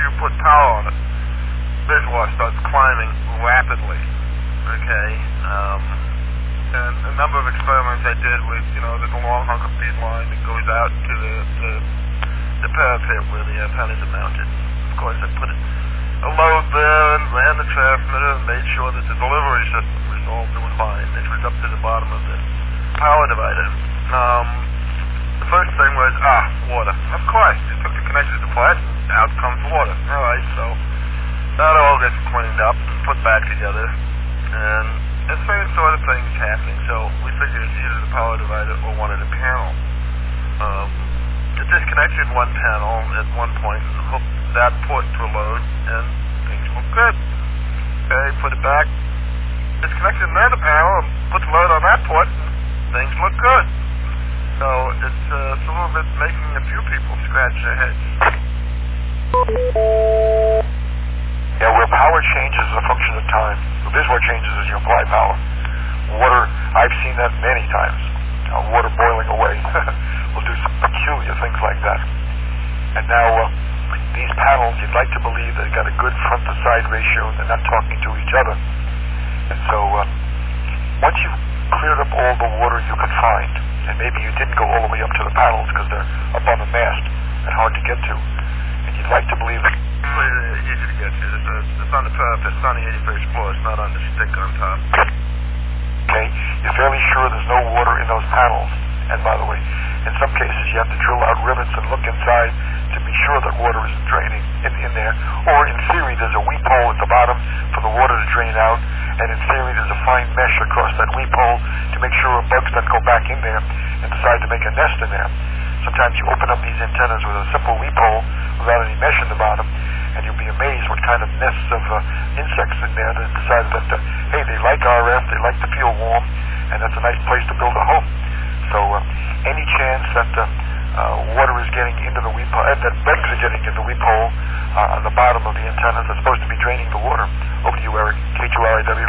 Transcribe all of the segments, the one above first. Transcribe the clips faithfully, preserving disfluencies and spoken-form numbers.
you put power on it, reservoir starts climbing rapidly. Okay. Um, and a number of experiments I did with, you know, there's a long hunk of feed line that goes out to the, the, the parapet where the antennas are mounted. Of course, I put a load there and ran the transmitter and made sure that the delivery system was all doing fine. It was up to the bottom of the power divider. Um, the first thing was, ah, water. Of course, you took the connectors apart, out comes water. All right, so that all gets cleaned up and put back together. And the same sort of thing is happening. So we figured it's either the power divider or one of the panels. Um, it disconnected one panel at one point and hooked that port to a load, and things look good. Okay, put it back, disconnected another panel, and put the load on that port, and things look good. So it's, uh, it's a little bit making a few people scratch their heads. Yeah, where power changes is a function of time. The reservoir changes as you apply power. Water, I've seen that many times. Uh, water boiling away will do some peculiar things like that. And now, uh, these panels, you'd like to believe they've got a good front-to-side ratio and they're not talking to each other. And so, uh, once you've cleared up all the water you could find, and maybe you didn't go all the way up to the panels because they're up on the mast and hard to get to, and you'd like to believe that... It's easy to get to. It's, uh, it's on the parapet. It's on the eighty-first floor. It's not on the stick on top. Okay, you're fairly sure there's no water in those panels. And by the way, in some cases you have to drill out rivets and look inside to be sure that water isn't draining in, in there. Or in theory, there's a weep hole at the bottom for the water to drain out. And in theory, there's a fine mesh across that weep hole to make sure bugs don't go back in there and decide to make a nest in there. Sometimes you open up these antennas with a simple weep hole without any mesh in the bottom, and you'll be amazed what kind of nests of uh, insects in there that decide that, uh, hey, they like R F, they like to feel warm, and that's a nice place to build a home. So uh, any chance that uh, uh, water is getting into the weep hole, uh, that bugs are getting in the weep hole uh, on the bottom of the antennas that's supposed to be draining the water. Over to you, Eric. K two R I W.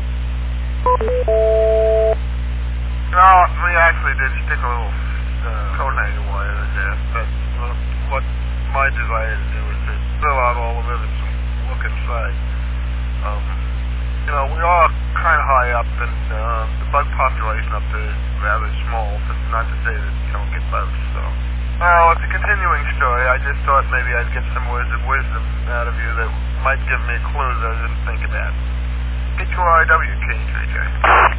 No, we actually did stick a little uh, coat hanger wire in there, but uh, what my desire to do is to fill out all the rivets and look inside. Um, you know, we are kind of high up, and uh, the bug population up there is rather small, but not to say that you don't get bugs, so. Well, it's a continuing story. I just thought maybe I'd get some words of wisdom out of you that might give me clues I didn't think about. K two R I W, K three J.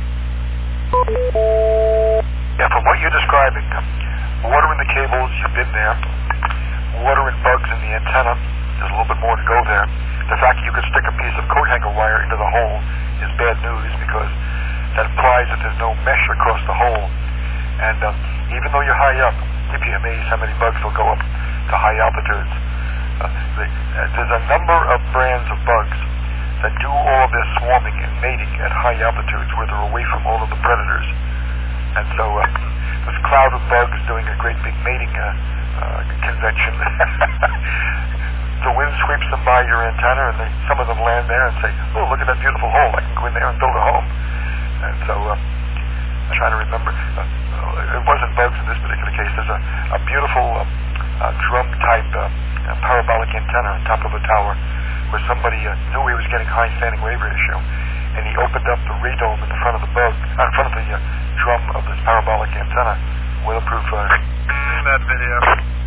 Yeah, from what you're describing, water in the cables, you've been there. Water and bugs in the antenna, there's a little bit more to go there. The fact that you could stick a piece of coat hanger wire into the hole is bad news because that implies that there's no mesh across the hole. And um, even though you're high up, you'd be amazed how many bugs will go up to high altitudes. Uh, the, uh, there's a number of brands of bugs that do all of their swarming and mating at high altitudes where they're away from all of the predators. And so uh, this cloud of bugs doing a great big mating uh, uh, convention. The wind sweeps them by your antenna, and they, some of them land there and say, oh, look at that beautiful hole. I can go in there and build a home. And so uh, I'm trying to remember. Uh, it wasn't bugs in this particular case. There's a, a beautiful uh, uh, drum-type uh, uh, parabolic antenna on top of a tower where somebody uh, knew he was getting high standing wave ratio, and he opened up the radome in the front of the bug, uh, in front of the uh, drum of this parabolic antenna, weatherproof. Uh, that video.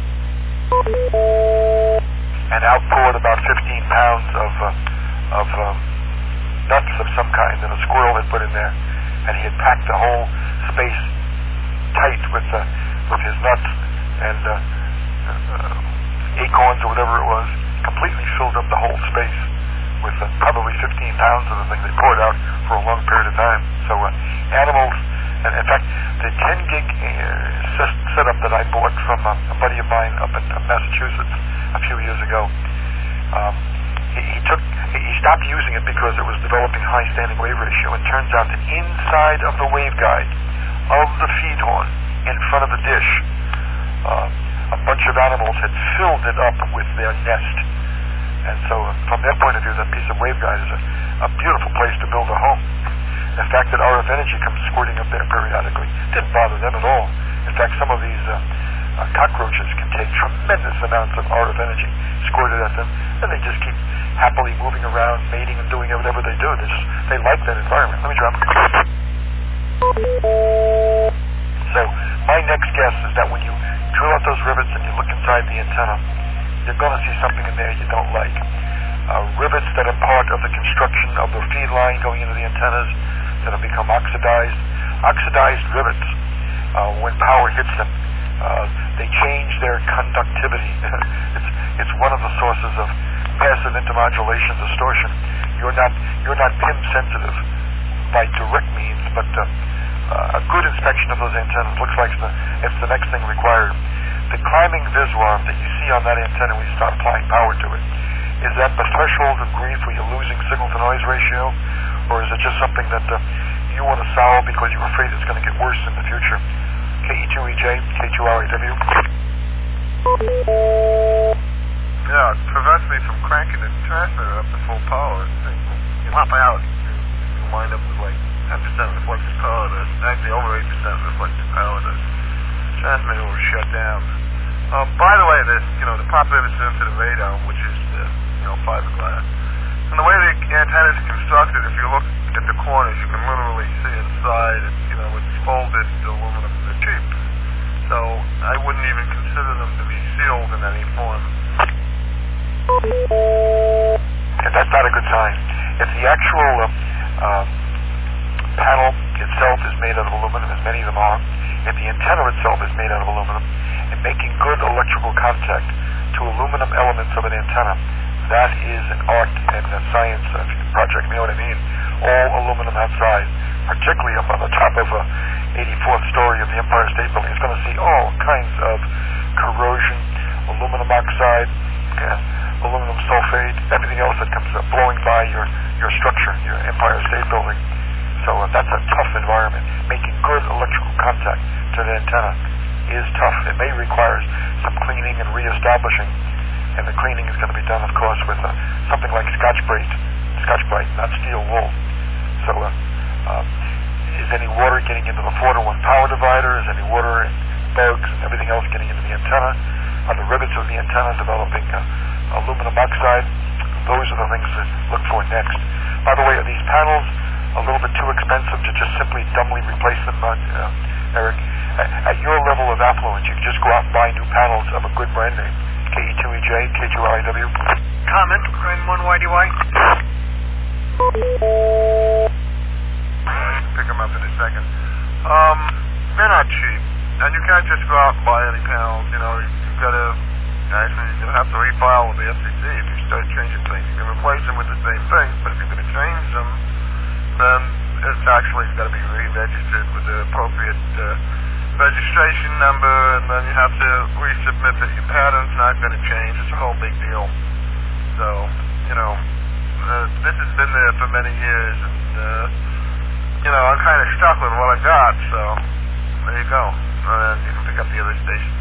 And outpoured about fifteen pounds of uh, of um, nuts of some kind that a squirrel had put in there, and he had packed the whole space tight with uh, with his nuts and uh, uh, acorns or whatever it was, completely filled up the whole space with uh, probably fifteen pounds of the thing they poured out for a long period of time. So uh, animals, and in fact, the ten gig uh, setup that I bought from uh, a buddy of mine up in uh, Massachusetts a few years ago, um, he, he took he stopped using it because it was developing high standing wave ratio. It turns out that inside of the waveguide of the feed horn in front of the dish, uh, a bunch of animals had filled it up with their nest. And so uh, from their point of view, that piece of waveguide is a, a beautiful place to build a home. The fact that R F energy comes squirting up there periodically didn't bother them at all. In fact, some of these uh, uh, Uh, cockroaches can take tremendous amounts of R F energy squirted at them, and they just keep happily moving around, mating and doing whatever they do. They just they like that environment. Let me drop. So my next guess is that when you drill out those rivets and you look inside the antenna, you're going to see something in there you don't like. Uh, rivets that are part of the construction of the feed line going into the antennas that have become oxidized. Oxidized rivets, uh, when power hits them, uh, they change their conductivity. it's it's one of the sources of passive intermodulation distortion. You're not you're not pin sensitive by direct means, but uh, uh, a good inspection of those antennas looks like the, it's the next thing required. The climbing visuarm that you see on that antenna when you start applying power to it, is that the threshold of grief where you're losing signal-to-noise ratio, or is it just something that uh, you want to solve because you're afraid it's going to get worse in the future? K E two E J, K two R A W. Yeah, it prevents me from cranking the transmitter up to full power. You pop out, you wind up with like ten percent reflective power. There's actually over eight percent reflective power. The transmitter will shut down. Uh, by the way, this, you know, the pop rivets into the radome, which is the, you know, fiberglass. And the way the antenna is constructed, if you look at the corners, you can literally see inside. It's, you know, it's folded aluminum. They're cheap. So I wouldn't even consider them to be sealed in any form. And that's not a good sign. If the actual uh, uh, panel itself is made out of aluminum, as many of them are, if the antenna itself is made out of aluminum, and making good electrical contact to aluminum elements of an antenna, that is an art and a science project, you know what I mean? All aluminum outside, particularly up on the top of a eighty-fourth story of the Empire State Building, is going to see all kinds of corrosion, aluminum oxide, and aluminum sulfate, everything else that comes up blowing by your, your structure, your Empire State Building. So uh, that's a tough environment. Making good electrical contact to the antenna is tough. It may require some cleaning and reestablishing, and the cleaning is going to be done, of course, with uh, something like Scotch-Brite, Scotch-Brite, not steel wool. So uh, uh, is any water getting into the four to one power divider? Is any water and bugs and everything else getting into the antenna? Are the rivets of the antenna developing uh, aluminum oxide? Those are the things to look for next. By the way, are these panels a little bit too expensive to just simply dumbly replace them, uh, uh, Eric? At, at your level of affluence, you can just go out and buy new panels of a good brand name. K E two E J, K two R I W. Comment, N one Y D Y. I can pick them up in a second. Um, they're not cheap, and you can't just go out and buy any panels. You know, you've got to actually you have to refile with the F C C if you start changing things. You can replace them with the same thing, but if you're going to change them, then it's actually got to be re-registered with the appropriate uh, registration number, and then you have to resubmit that your pattern's not going to change. It's a whole big deal. So, you know, uh, this has been there for many years, and, uh, you know, I'm kind of stuck with what I got, so there you go. And you can pick up the other station.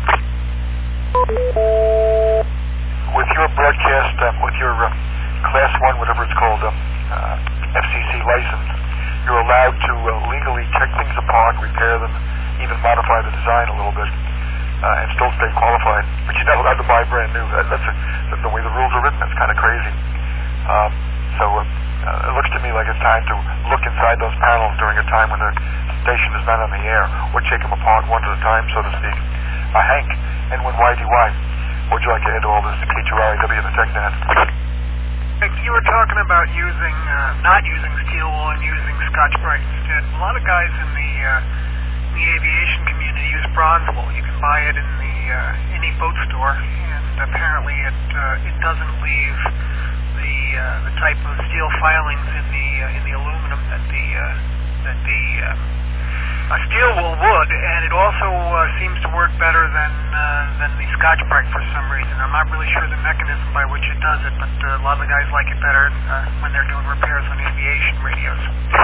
With your broadcast, um, with your uh, Class one, whatever it's called, um, uh, F C C license, you're allowed to uh, legally take things apart, repair them, even modify the design a little bit, uh, and still stay qualified. But you're not allowed to buy brand new. That, that's, a, that's the way the rules are written. It's kind of crazy. Um, so uh, uh, it looks to me like it's time to look inside those panels during a time when the station is not on the air, or take them apart one at a time, so to speak. Uh, Hank, N one Y D Y, what would you like to add to all this? K two R I W, the TechNet. You were talking about using, uh, not using steel wool and using Scotch-Brite instead. A lot of guys in the uh, the aviation community use bronze wool. You can buy it in the uh, any boat store, and apparently it uh, it doesn't leave the uh, the type of steel filings in the uh, in the aluminum that the uh, that the uh, steel wool would, and it also uh, seems to work better than uh, than the Scotch-Brite for some reason. I'm not really sure the mechanism by which it does it, but uh, a lot of the guys like it better uh, when they're doing repairs on aviation radios.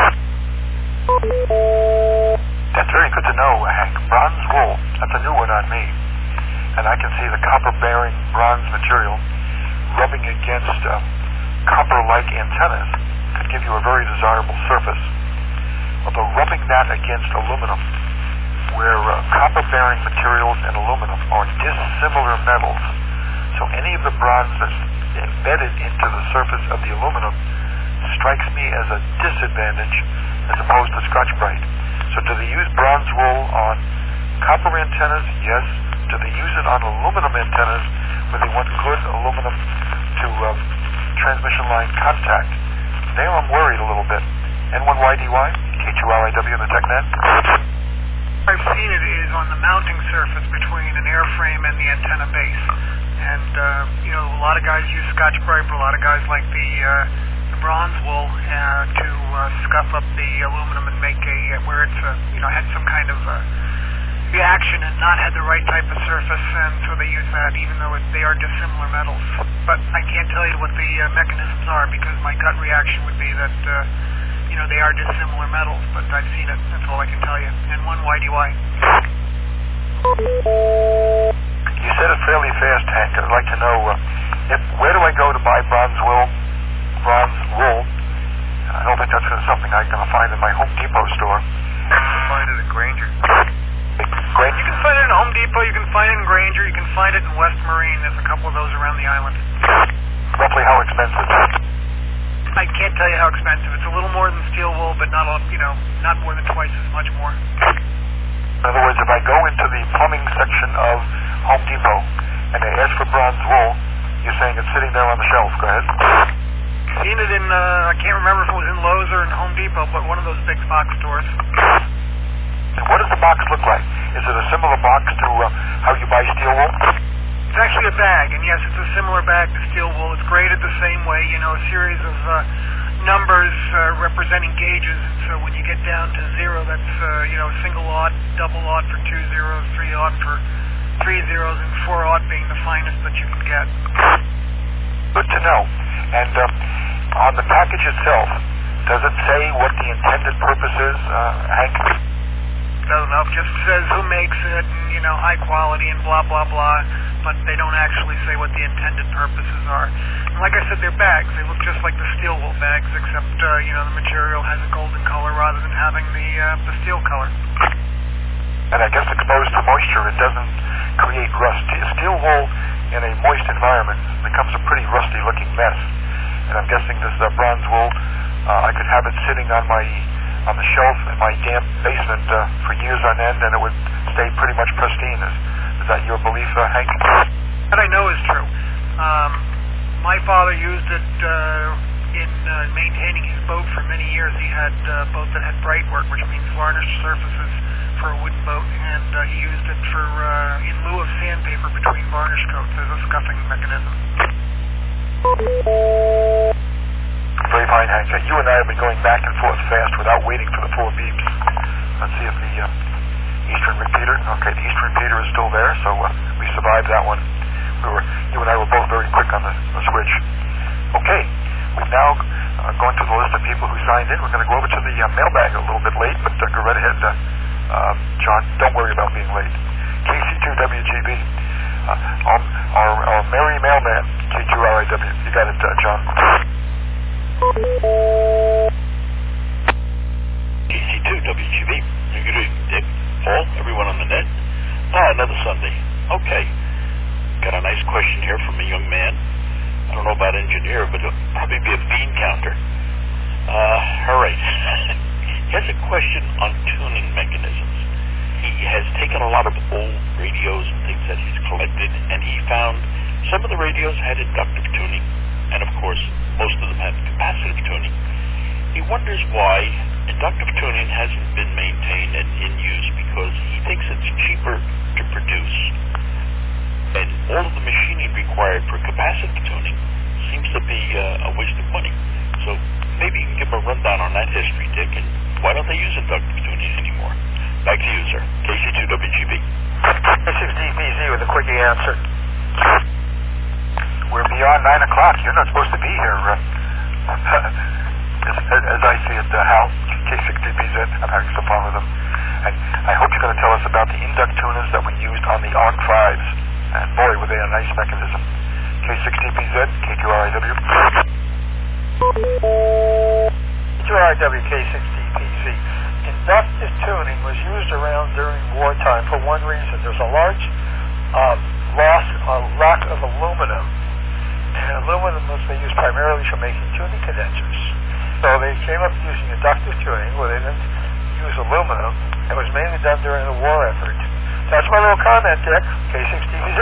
That's very good to know, Hank. Bronze wool, that's a new one on me. And I can see the copper-bearing bronze material rubbing against uh, copper-like antennas could give you a very desirable surface. Although rubbing that against aluminum where uh, copper-bearing materials and aluminum are dissimilar metals. So any of the bronze that's embedded into the surface of the aluminum strikes me as a disadvantage as opposed to Scotch-Brite. So do they use bronze wool on copper antennas? Yes. Do they use it on aluminum antennas where they want good aluminum to uh, transmission line contact? There I'm worried a little bit. N one Y D Y, K two R I W in the TechNet. I've seen it is on the mounting surface between an airframe and the antenna base. And, uh, you know, a lot of guys use Scotch-Brite, but a lot of guys like the, uh, the bronze wool uh, to uh, scuff up the aluminum and make a, uh, where it's, uh, you know, had some kind of uh, reaction and not had the right type of surface, and so they use that even though it, they are dissimilar metals. But I can't tell you what the uh, mechanisms are because my gut reaction would be that, uh, you know, they are dissimilar metals, but I've seen it. That's all I can tell you. N one Y D Y. You said it fairly fast, Hank. I'd like to know, uh, if, where do I go to buy bronze wool? Bronze wool? I don't think that's something I'm going to find in my Home Depot store. You can find it at Granger. Granger? You can find it in Home Depot, you can find it in Granger, you can find it in West Marine. There's a couple of those around the island. Roughly how expensive? I can't tell you how expensive. It's a little more than steel wool, but not, you know, not more than twice as much more. In other words, if I go into the plumbing section of Home Depot and they ask for bronze wool, you're saying it's sitting there on the shelf. Go ahead. Seen it in, uh, I can't remember if it was in Lowe's or in Home Depot, but one of those big box stores. And what does the box look like? Is it a similar box to uh, how you buy steel wool? It's actually a bag, and yes, it's a similar bag to steel wool. It's graded the same way, you know, a series of uh, numbers uh, representing gauges. And so when you get down to zero, that's, uh, you know, single odd, double odd for two zeros, three odd for three zeros, and four odd being the finest that you can get. Good to know. And um, on the package itself, does it say what the intended purpose is, uh, Hank? Doesn't know. It just says who makes it, and, you know, high quality and blah, blah, blah. But they don't actually say what the intended purposes are. And like I said, they're bags. They look just like the steel wool bags, except, uh, you know, the material has a golden color rather than having the, uh, the steel color. And I guess exposed to moisture, it doesn't create rust. Steel wool in a moist environment becomes a pretty rusty-looking mess. And I'm guessing this uh, bronze wool, uh, I could have it sitting on my on the shelf in my damp basement uh, for years on end, and it would stay pretty much pristine. Is, is that your belief, uh, Hank? That I know is true. Um, my father used it uh, in uh, maintaining his boat for many years. He had uh, boats that had bright work, which means varnished surfaces for a wooden boat, and uh, he used it for uh, in lieu of sandpaper between varnish coats as a scuffing mechanism. Very fine, Hank. Uh, you and I have been going back and forth fast without waiting for the four beeps. Let's see if the uh, Eastern repeater. Okay, the Eastern repeater is still there, so uh, we survived that one. We were, you and I were both very quick on the, the switch. Okay, we've now uh, gone to the list of people who signed in. We're going to go over to the uh, mailbag a little bit late, but uh, go right ahead, uh, uh, John. Don't worry about being late. K C two W G B. Uh, our, our, our merry mailman, K two R I W. You got it, uh, John. K C two W G B. Good evening, Dick, Paul, everyone on the net. Ah, another Sunday. Okay. Got a nice question here from a young man. I don't know about engineer, but it'll probably be a bean counter. Uh, all right. He has a question on tuning mechanisms. He has taken a lot of old radios and things that he's collected, and he found some of the radios had inductive tuning, and of course, most of them had capacitive tuning. He wonders why inductive tuning hasn't been maintained and in use, because he thinks it's cheaper to produce, and all of the machining required for capacitive tuning seems to be uh, a waste of money. So maybe you can give him a rundown on that history, Dick, and why don't they use inductive tuning anymore? Back to you, sir. K C two W G B. This is D P Z with a quickie answer. We're beyond nine o'clock. You're not supposed to be here. Uh, as, as I see it, uh, Hal, K six D P Z, I'm having some fun with them. And I hope you're going to tell us about the induct tuners that we used on the A R C fives. And boy, were they a nice mechanism. K six D P Z, K two R I W. K two R I W, K six D P Z. In inductive tuning was used around during wartime for one reason. There's a large uh, loss, a lack of aluminum, and aluminum was being used primarily for making tuning condensers. So they came up using inductive tuning, where they didn't use aluminum. It was mainly done during the war effort. That's my little comment, Dick. K six T V Z.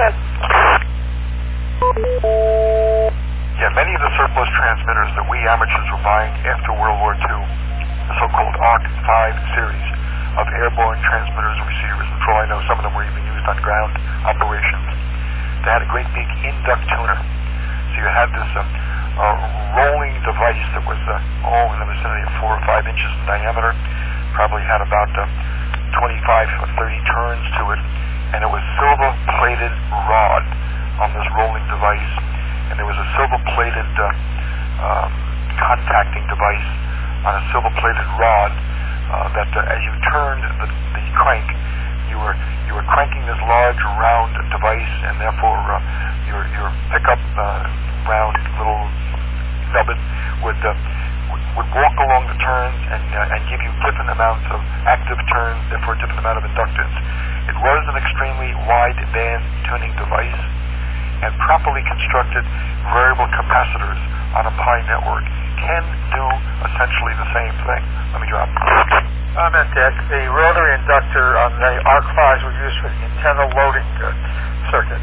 Yeah, many of the surplus transmitters that we amateurs were buying after World War Two, the so-called A R C five series of airborne transmitters and receivers, and for all I know, some of them were even used on ground operations. They had a great big induct tuner. So you had this uh, uh, rolling device that was uh, oh, in the vicinity of four or five inches in diameter, probably had about uh, twenty-five or thirty turns to it, and it was silver-plated rod on this rolling device, and there was a silver-plated uh, um, contacting device on a silver-plated rod uh, that uh, as you turned the, the crank, you were you were cranking this large round device, and therefore uh, your your pickup uh, round little nubbin would uh, would walk along the turns and uh, and give you different amounts of active turns, therefore a different amount of inductance. It was an extremely wide band tuning device, and properly constructed variable capacitors on a Pi network can do essentially the same thing. Let me drop. Comment, Dick. The rotary inductor on the A R C fives was used for the antenna loading uh, circuit.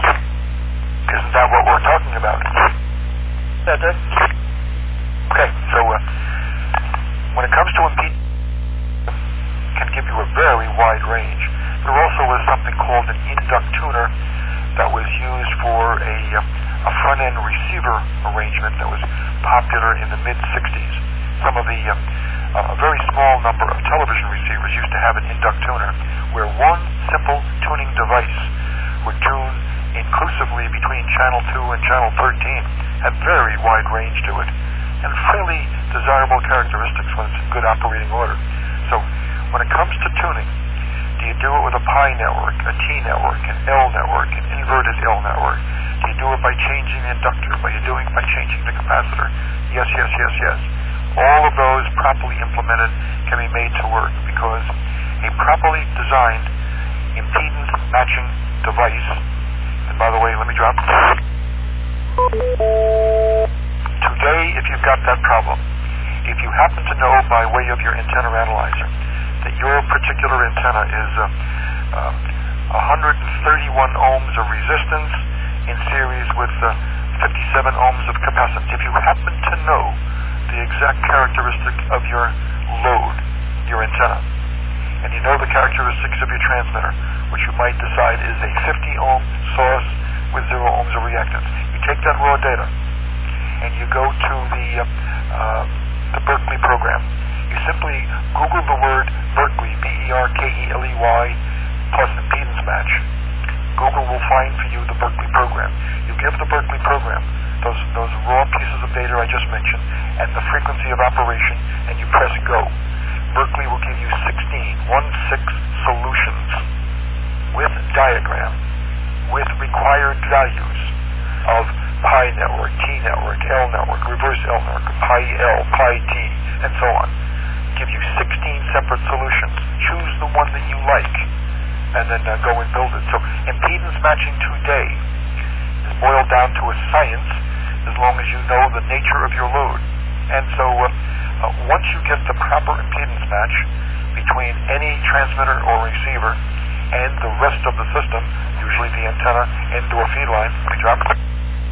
Isn't that what we're talking about? That Dick? Okay, so uh, when it comes to impedance, can give you a very wide range. There also was something called an induct tuner that was used for a, uh, a front-end receiver arrangement that was popular in the mid sixties. Some of the, uh, uh, a very small number of television receivers used to have an induct tuner, where one simple tuning device would tune inclusively between channel two and channel thirteen, had very wide range to it, and fairly desirable characteristics when it's in good operating order. So when it comes to tuning, do you do it with a Pi network, a T network, an L network, an inverted L network? Do you do it by changing the inductor? Are you doing it by changing the capacitor? Yes, yes, yes, yes. All of those properly implemented can be made to work, because a properly designed impedance matching device, and by the way, let me drop. Today, if you've got that problem, if you happen to know by way of your antenna analyzer that your particular antenna is uh, uh, one hundred thirty-one ohms of resistance in series with uh, fifty-seven ohms of capacitance, if you happen to know the exact characteristic of your load, your antenna, and you know the characteristics of your transmitter, which you might decide is a fifty ohm source with zero ohms of reactance, you take that raw data and you go to the uh, uh, the Berkeley program. You simply Google the word Berkeley, B E R K E L E Y, plus impedance match. Google will find for you the Berkeley program. You give the Berkeley program those those raw pieces of data I just mentioned and the frequency of operation, and you press go. Berkeley will give you sixteen, one six solutions with diagram, with required values of Pi network, T network, L network, reverse L network, Pi L, Pi T, and so on. Give you sixteen separate solutions. Choose the one that you like, and then uh, go and build it. So impedance matching today is boiled down to a science, as long as you know the nature of your load. And so uh, uh, once you get the proper impedance match between any transmitter or receiver and the rest of the system, usually the antenna, indoor feed line, let me drop it.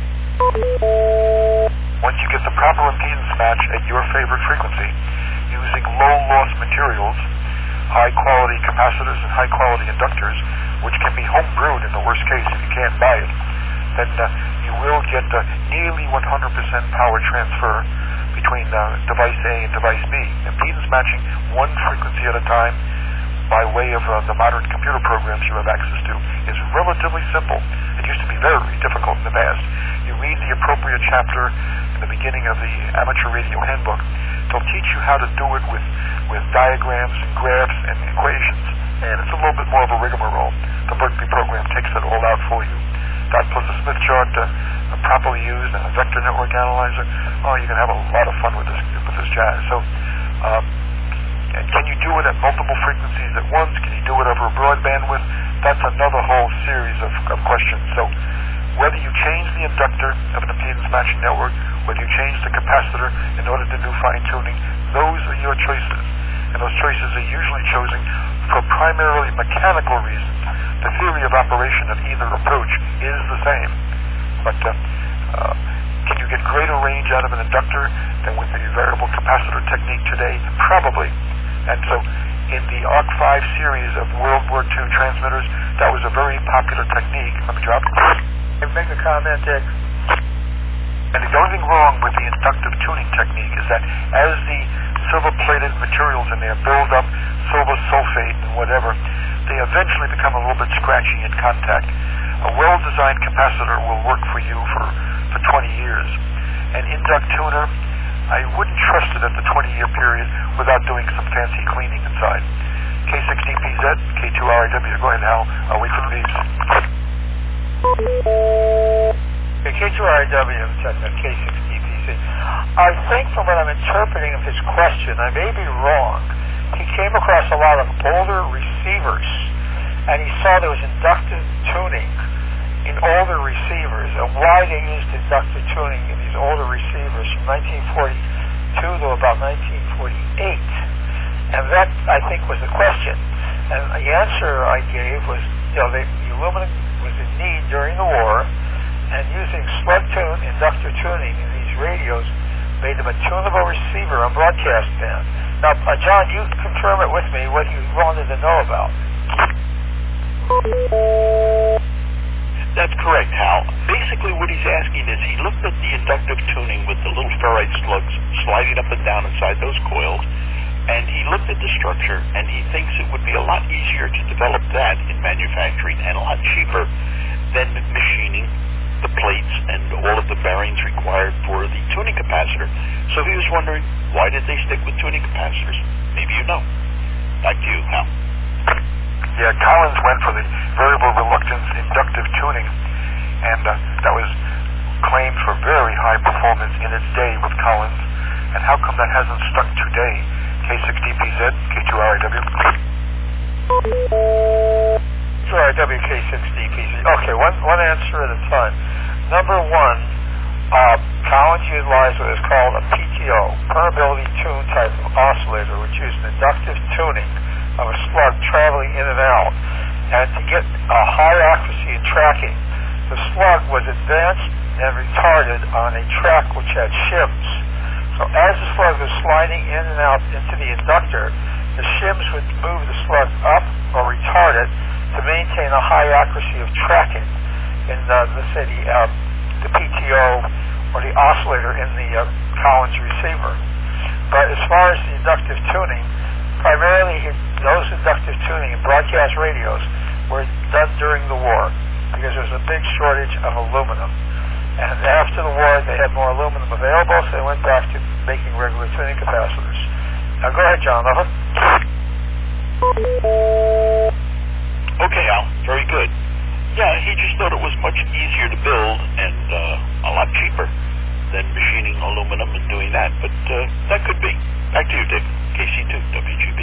Once you get the proper impedance match at your favorite frequency, using low-loss materials, high-quality capacitors and high-quality inductors, which can be home-brewed in the worst case if you can't buy it, then uh, you will get uh, nearly one hundred percent power transfer between uh, device A and device B. Impedance matching one frequency at a time by way of uh, the modern computer programs you have access to is relatively simple. It used to be very difficult in the past. You read the appropriate chapter in the beginning of the Amateur Radio Handbook. They'll teach you how to do it with, with diagrams and graphs and equations, and it's a little bit more of a rigmarole. The Berkeley program takes it all out for you. That plus a Smith chart uh, properly used and a vector network analyzer. Oh, you can have a lot of fun with this with this jazz. So, um, And can you do it at multiple frequencies at once? Can you do it over a broad bandwidth? That's another whole series of, of questions. So whether you change the inductor of an impedance matching network, whether you change the capacitor in order to do fine-tuning, those are your choices. And those choices are usually chosen for primarily mechanical reasons. The theory of operation of either approach is the same. But uh, uh, can you get greater range out of an inductor than with the variable capacitor technique today? Probably. And so in the A R C five series of World War Two transmitters, that was a very popular technique. Let me drop it. Can make a comment, Dick? And the only thing wrong with the inductive tuning technique is that as the silver-plated materials in there build up silver sulfate and whatever, they eventually become a little bit scratchy in contact. A well-designed capacitor will work for you for, for twenty years. An induct tuner, I wouldn't trust it at the twenty-year period without doing some fancy cleaning inside. K six D P Z, K two R I W, go ahead, Hal. I'll wait for the beeps. Okay, K two R I W, K six D P Z. I think from what I'm interpreting of his question, I may be wrong, he came across a lot of older receivers, and he saw there was inductive tuning in older receivers, and why they used inductive tuning in these older receivers from nineteen forty-two to about nineteen forty-eight. And that, I think, was the question. And the answer I gave was, you know, the, the aluminum was in need during the war, and using slug tune, inductor tuning in these radios made them a tunable receiver on broadcast band. Now, uh, John, you confirm it with me what you wanted to know about. That's correct, Hal. Basically what he's asking is he looked at the inductive tuning with the little ferrite slugs sliding up and down inside those coils, and he looked at the structure, and he thinks it would be a lot easier to develop that in manufacturing and a lot cheaper than machining the plates and all of the bearings required for the tuning capacitor. So he was wondering, why did they stick with tuning capacitors? Maybe you know. Back to you, Hal. Yeah, Collins went for the variable reluctance inductive tuning, and uh, that was claimed for very high performance in its day with Collins. And how come that hasn't stuck today? K six D P Z, K two R I W. K two R I W, K six D P Z. Okay, one, one answer at a time. Number one, uh, Collins utilized what is called a P T O, permeability tune type of oscillator, which used an inductive tuning of a slug traveling in and out. And to get a high accuracy in tracking, the slug was advanced and retarded on a track which had shims. So as the slug was sliding in and out into the inductor, the shims would move the slug up or retard it to maintain a high accuracy of tracking in, uh, let's say, the, uh, the P T O or the oscillator in the uh, Collins receiver. But as far as the inductive tuning, primarily those inductive tuning in broadcast radios were done during the war because there was a big shortage of aluminum. And after the war, they had more aluminum available, so they went back to making regular tuning capacitors. Now go ahead, John. Over. Okay, Al. Very good. Yeah, he just thought it was much easier to build and uh, a lot cheaper than machining aluminum and doing that, but uh, that could be. Back to you, Dick. K C two, W G B.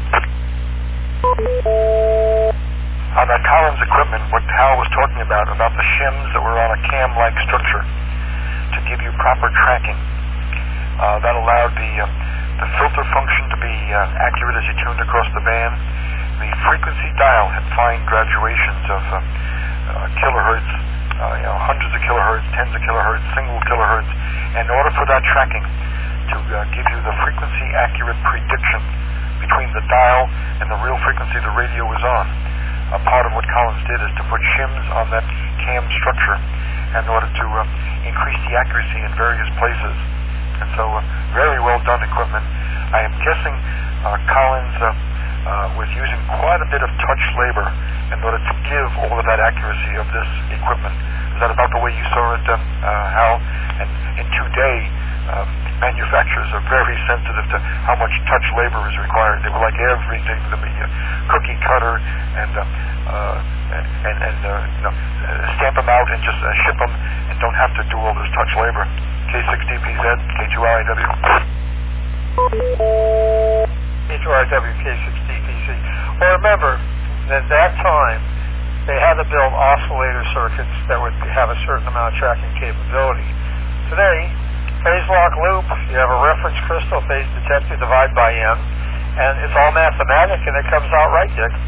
On that Collins equipment, what Hal was talking about, about the shims that were on a cam-like structure to give you proper tracking, uh, that allowed the, uh, the filter function to be uh, accurate as you tuned across the band. The frequency dial had fine graduations of uh, uh, kilohertz, uh, you know, hundreds of kilohertz, tens of kilohertz, single kilohertz. And in order for that tracking to uh, give you the frequency accurate prediction between the dial and the real frequency the radio was on, a part of what Collins did is to put shims on that cam structure in order to uh, increase the accuracy in various places. And so uh, very well done equipment. I am guessing uh, Collins uh, uh, was using quite a bit of touch labor in order to give all of that accuracy of this equipment. Is that about the way you saw it, uh, uh, Hal? And in today, uh, manufacturers are very sensitive to how much touch labor is required. They would like everything to be a cookie cutter and uh, uh, and, and uh, you know, stamp them out and just uh, ship them and don't have to do all this touch labor. K six D P Z, K two R I W. H R W K six D P C. Well, remember, at that time, they had to build oscillator circuits that would have a certain amount of tracking capability. Today, phase lock loop, you have a reference crystal, phase detector, divide by M, and it's all mathematic, and it comes out right, Dick.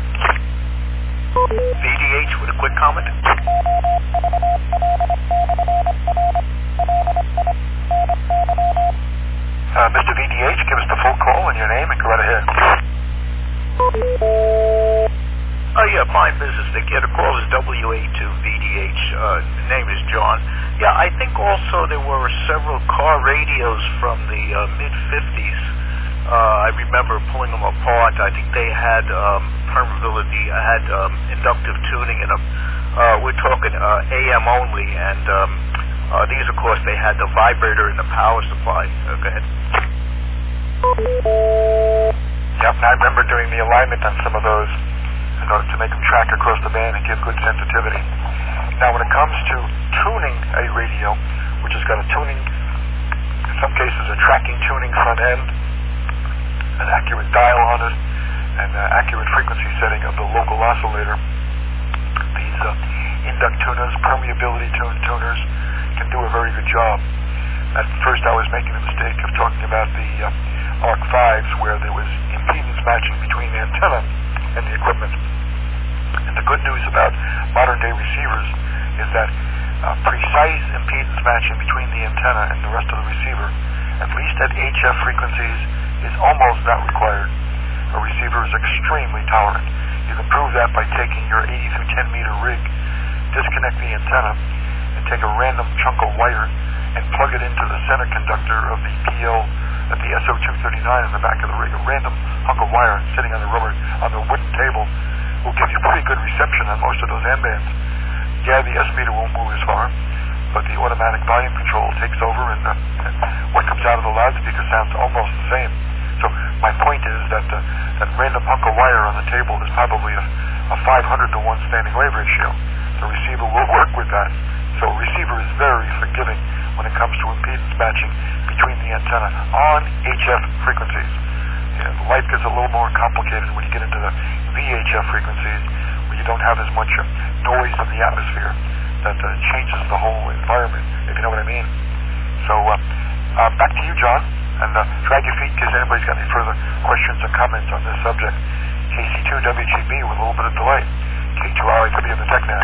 V D H with a quick comment. Uh, Mister V D H, give us the full call and your name and go right ahead. Oh, yeah, fine business, Dick. Yeah, the call is W A two V D H. Uh, the name is John. Yeah, I think also there were several car radios from the uh, mid-fifties. Uh, I remember pulling them apart. I think they had um, permeability, had um, inductive tuning in them. Uh, we're talking uh, A M only, and um, uh, these, of course, they had the vibrator and the power supply. Uh, go ahead. Yep, and I remember doing the alignment on some of those in order to make them track across the band and give good sensitivity. Now, when it comes to tuning a radio, which has got a tuning, in some cases a tracking tuning front end, an accurate dial on it, and uh, accurate frequency setting of the local oscillator, these uh, induct tuners, permeability tune tuners, can do a very good job. At first I was making the mistake of talking about the uh, A R C fives, where there was impedance matching between the antenna and the equipment. And the good news about modern day receivers is that uh, precise impedance matching between the antenna and the rest of the receiver, at least at H F frequencies, is almost not required. A receiver is extremely tolerant. You can prove that by taking your eighty through ten meter rig, disconnect the antenna, and take a random chunk of wire and plug it into the center conductor of the P L at the S O two thirty-nine in the back of the rig. A random hunk of wire sitting on the rubber on the wooden table will give you pretty good reception on most of those M bands. Yeah, the S meter won't move as far, but the automatic volume control takes over, and, uh, and what comes out of the loudspeaker sounds almost the same. So my point is that uh, that random hunk of wire on the table is probably a, a five hundred to one standing wave ratio. The receiver will work with that. So a receiver is very forgiving when it comes to impedance matching between the antenna on H F frequencies. Yeah, life gets a little more complicated when you get into the V H F frequencies, where you don't have as much uh, noise in the atmosphere that uh, changes the whole environment, if you know what I mean. So uh, uh, back to you, John, and uh, drag your feet in case anybody's got any further questions or comments on this subject. K C two W G B with a little bit of delay. K two R A could be in the tech now.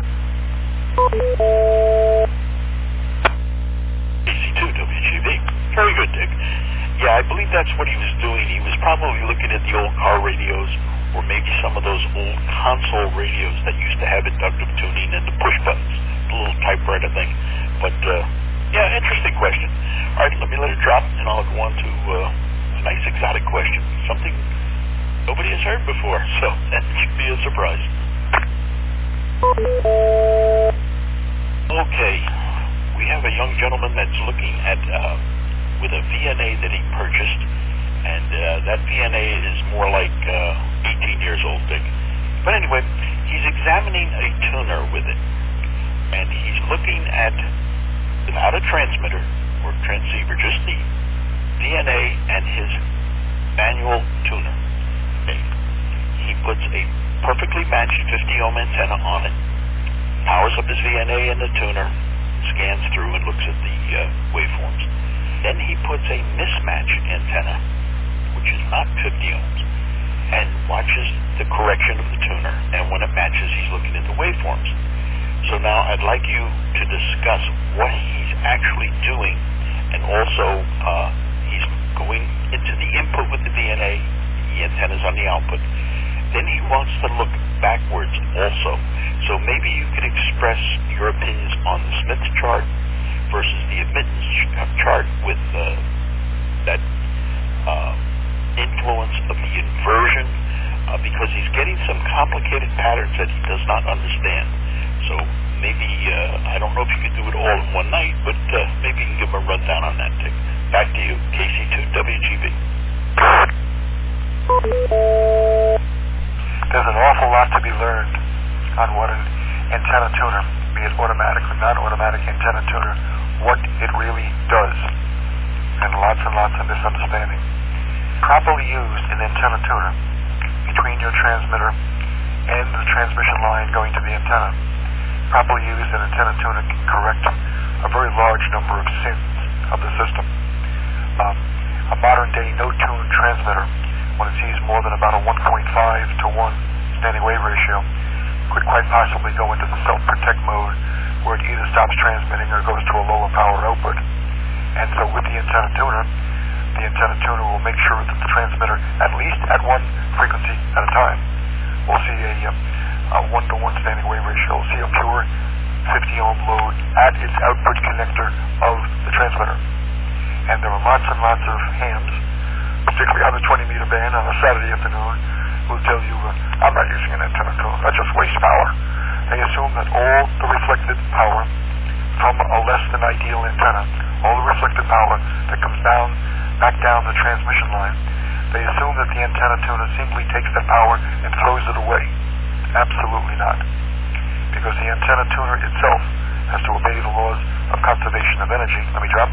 K C two W G B. Very good, Dick. Yeah, I believe that's what he was doing. He was probably looking at the old car radios, or maybe some of those old console radios that used to have inductive tuning and the push buttons, the little typewriter thing. But, uh, yeah, interesting question. All right, let me let it drop, and I'll go on to uh, a nice exotic question, something nobody has heard before, so that should be a surprise. Okay, we have a young gentleman that's looking at... Uh, with a V N A that he purchased, and uh, that V N A is more like uh, eighteen years old, Dick. But anyway, he's examining a tuner with it, and he's looking at, without a transmitter or transceiver, just the V N A and his manual tuner. Okay. He puts a perfectly matched fifty ohm antenna on it, powers up his V N A and the tuner, scans through and looks at the uh, waveforms. Then he puts a mismatch antenna, which is not fifty ohms, and watches the correction of the tuner. And when it matches, he's looking at the waveforms. So now I'd like you to discuss what he's actually doing, and also uh, he's going into the input with the V N A, the antennas on the output. Then he wants to look backwards also. So maybe you could express your opinions on the Smith chart versus the admittance chart with uh, that uh, influence of the inversion, uh, because he's getting some complicated patterns that he does not understand. So maybe, uh, I don't know if you could do it all in one night, but uh, maybe you can give him a rundown on that, Dick. Back to you, K C two W G B. There's an awful lot to be learned on what an antenna tuner, be it automatic or non-automatic antenna tuner, what it really does, and lots and lots of misunderstanding. properly used an antenna tuner between your transmitter and the transmission line going to the antenna, properly used an antenna tuner can correct a very large number of sins of the system. Um, a modern-day no-tune transmitter, when it sees more than about a one point five to one standing wave ratio, could quite possibly go into the self-protect mode, where it either stops transmitting or goes to a lower power output. And so with the antenna tuner, the antenna tuner will make sure that the transmitter, at least at one frequency at a time, will see a, a one-to-one standing wave ratio, will see a pure fifty ohm load at its output connector of the transmitter. And there are lots and lots of hams, particularly on the twenty meter band on a Saturday afternoon, who will tell you, uh, I'm not using an antenna tuner, that's just waste power. They assume that all the reflected power from a less than ideal antenna, all the reflected power that comes down, back down the transmission line, they assume that the antenna tuner simply takes that power and throws it away. Absolutely not. Because the antenna tuner itself has to obey the laws of conservation of energy. Let me drop.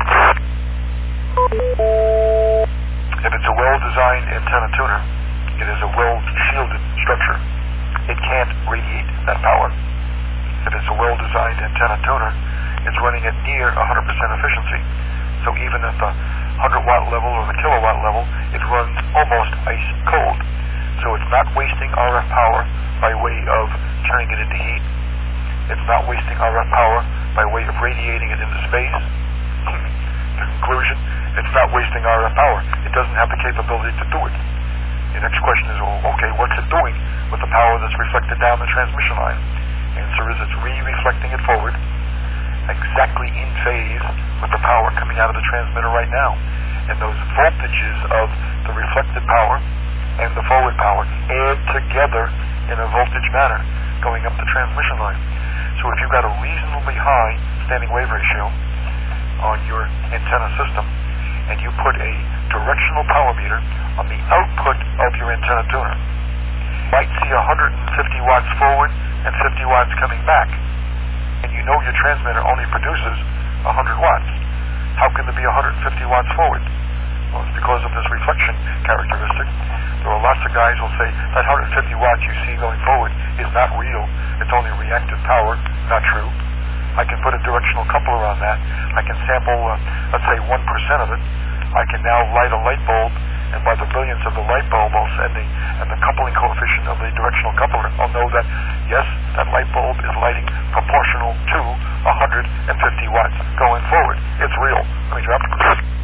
If it's a well-designed antenna tuner, it is a well-shielded structure. It can't radiate that power. If it's a well-designed antenna tuner, it's running at near one hundred percent efficiency. So even at the one hundred watt level or the kilowatt level, it runs almost ice cold. So it's not wasting R F power by way of turning it into heat. It's not wasting R F power by way of radiating it into space. The conclusion, it's not wasting R F power. It doesn't have the capability to do it. The next question is, well, okay, what's it doing with the power that's reflected down the transmission line? The answer is it's re-reflecting it forward, exactly in phase with the power coming out of the transmitter right now. And those voltages of the reflected power and the forward power add together in a voltage manner going up the transmission line. So if you've got a reasonably high standing wave ratio on your antenna system, and you put a directional power meter on the output of your antenna tuner, you might see one hundred fifty watts forward and fifty watts coming back, and you know your transmitter only produces one hundred watts. How can there be one hundred fifty watts forward? Well, it's because of this reflection characteristic. There are lots of guys who will say that one hundred fifty watts you see going forward is not real. It's only reactive power. Not true. I can put a directional coupler on that. I can sample, uh, let's say, one percent of it. I can now light a light bulb, and by the brilliance of the light bulb I'll send a, and the coupling coefficient of the directional coupler, I'll know that, yes, that light bulb is lighting proportional to one hundred fifty watts going forward. It's real. Let me drop it.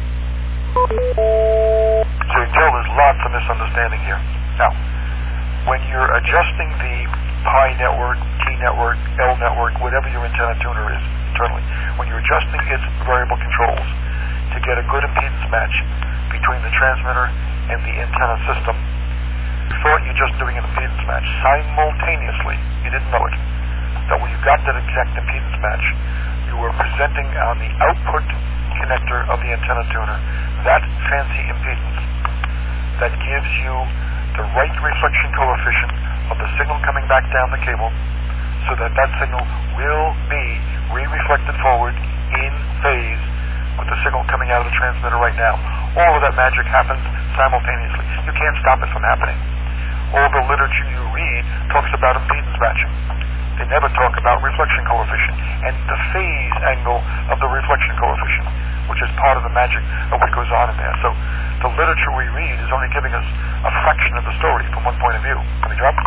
So you can tell there's lots of misunderstanding here. Now, when you're adjusting the pi network, T network, L network, whatever your antenna tuner is internally, when you're adjusting its variable controls to get a good impedance match between the transmitter and the antenna system, you thought you're just doing an impedance match. Simultaneously, you didn't know it, that when you got that exact impedance match, you were presenting on the output connector of the antenna tuner that fancy impedance that gives you the right reflection coefficient of the signal coming back down the cable, so that that signal will be re-reflected forward in phase with the signal coming out of the transmitter right now. All of that magic happens simultaneously. You can't stop it from happening. All the literature you read talks about impedance matching. They never talk about reflection coefficient and the phase angle of the reflection coefficient, which is part of the magic of what goes on in there. So the literature we read is only giving us a fraction of the story from one point of view. Can we drop?